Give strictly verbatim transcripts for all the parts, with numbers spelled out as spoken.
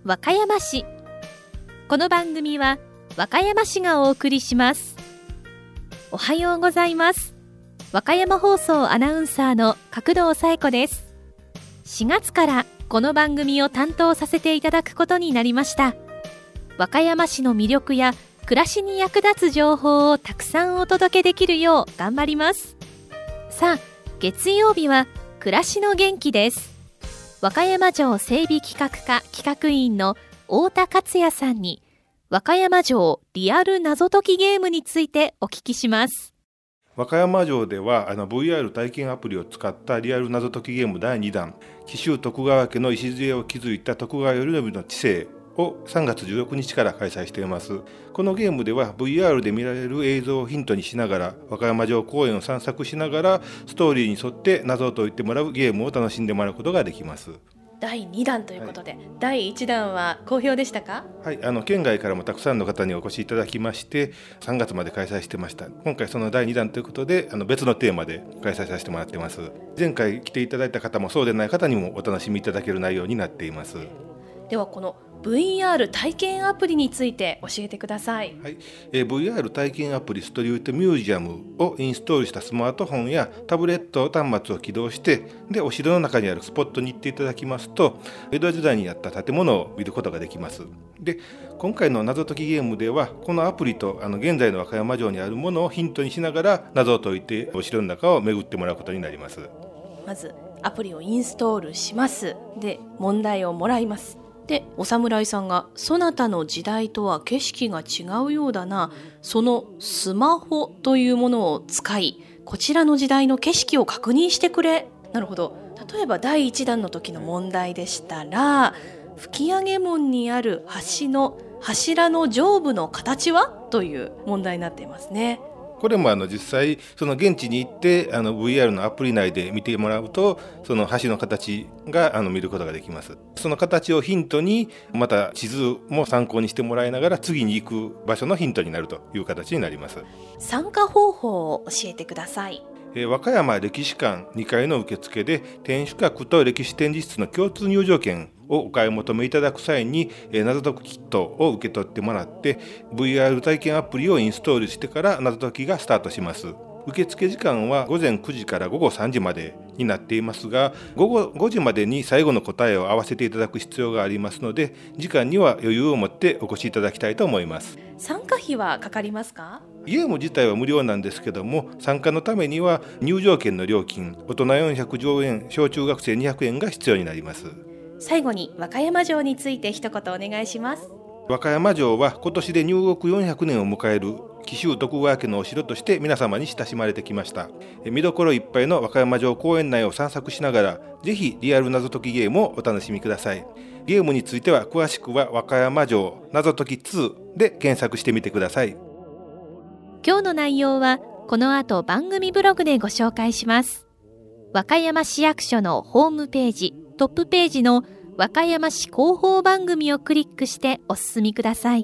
和歌山市。この番組は和歌山市がお送りします。おはようございます。和歌山放送アナウンサーの角堂紗恵子です。しがつからこの番組を担当させていただくことになりました。和歌山市の魅力や暮らしに役立つ情報をたくさんお届けできるよう頑張ります。さあ、月曜日は暮らしの元気です。和歌山城整備企画課企画員の太田克也さんに和歌山城リアル謎解きゲームについてお聞きします。 和歌山城ではあの ブイアール 体験アプリを使ったリアル謎解きゲームだいにだん、紀州徳川家の礎を築いた徳川頼宣の治世をさんがつじゅうろくにちから開催しています。このゲームでは ブイアール で見られる映像をヒントにしながら和歌山城公園を散策しながらストーリーに沿って謎を解いてもらうゲームを楽しんでもらうことができます。 だいにだんということで、はい、だいいちだんは好評でしたか？ はい、あの県外からもたくさんの方にお越しいただきましてさんがつまで開催してました。今回そのだいにだんということであの別のテーマで開催させてもらってます。前回来ていただいた方もそうでない方にもお楽しみいただける内容になっています。 ではこの ブイアール 体験アプリについて教えてください。 はい、えー、ブイアール 体験アプリストリートミュージアムをインストールしたスマートフォンやタブレット端末を起動してでお城の中にあるスポットに行っていただきますと江戸時代にあった建物を見ることができます。で今回の謎解きゲームではこのアプリとあの現在の和歌山城にあるものをヒントにしながら謎を解いてお城の中を巡ってもらうことになります。 まずアプリをインストールします。で問題をもらいます。でお侍さんがそなたの時代とは景色が違うようだな、そのスマホというものを使いこちらの時代の景色を確認してくれ。なるほど。例えばだいいちだんの時の問題でしたら吹上門にある橋の柱の上部の形はという問題になっていますね。 これもあの実際その現地に行ってあの ブイアール のアプリ内で見てもらうとその橋の形があの見ることができます。その形をヒントにまた地図も参考にしてもらいながら次に行く場所のヒントになるという形になります。 参加方法を教えてください。 えー、和歌山歴史館にかいの受付で天守閣と歴史展示室の共通入場券をお買い求めいただく際に、えー、謎解きキットを受け取ってもらって ブイアール 体験アプリをインストールしてから謎解きがスタートします。受付時間はごぜんくじからごごさんじまでになっていますが午後ごじまでに最後の答えを合わせていただく必要がありますので時間には余裕を持ってお越しいただきたいと思います。 参加費はかかりますか？ ゲーム自体は無料なんですけども参加のためには入場券の料金大人よんひゃくじょうえん小中学生にひゃくえんが必要になります。 最後に和歌山城について一言お願いします。 和歌山城は今年で入国よんひゃくねんを迎える紀州徳川家のお城として皆様に親しまれてきました。見どころいっぱいの和歌山城公園内を散策しながらぜひリアル謎解きゲームをお楽しみください。ゲームについては詳しくは和歌山城謎解きツーで検索してみてください。 今日の内容はこの後番組ブログでご紹介します。和歌山市役所のホームページトップページの和歌山市広報番組をクリックしてお進みください。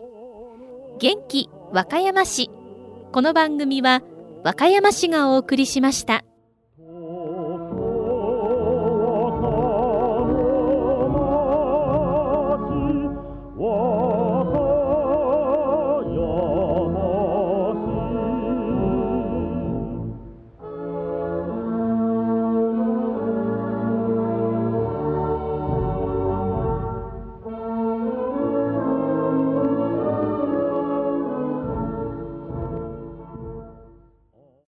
元気和歌山市。この番組は和歌山市がお送りしました。